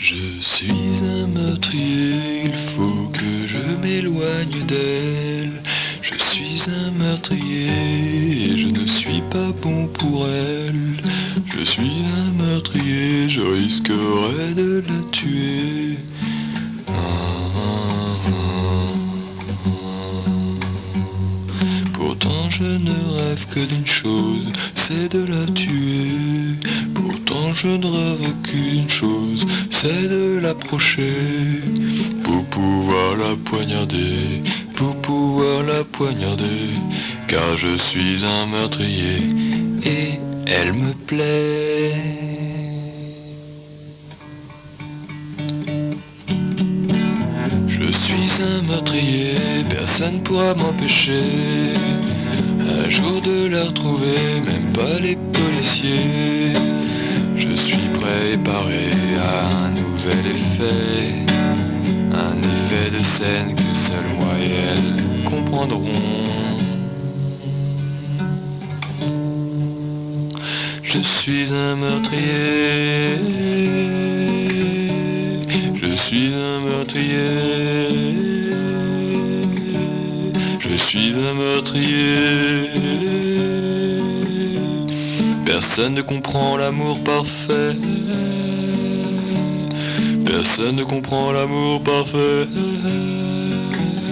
Je suis un meurtrier, il faut que je m'éloigne d'elle. Je suis un meurtrier et je ne suis pas bon pour elle. Je suis un meurtrier, je risquerais de la tuer. Pourtant je ne rêve que d'une chose, c'est de la tuer. Pourtant je ne rêve qu'une chose, c'est de l'approcher. Pour pouvoir la poignarder, pour pouvoir la poignarder. Car je suis un meurtrier et elle me plaît. Je suis un meurtrier, personne pourra m'empêcher un jour de la retrouver, même pas les policiers. Je suis prêt et paré à un nouvel effet, un effet de scène que seul moi et elle comprendront. Je suis un meurtrier, je suis un meurtrier, je suis un meurtrier. Personne ne comprend l'amour parfait, personne ne comprend l'amour parfait.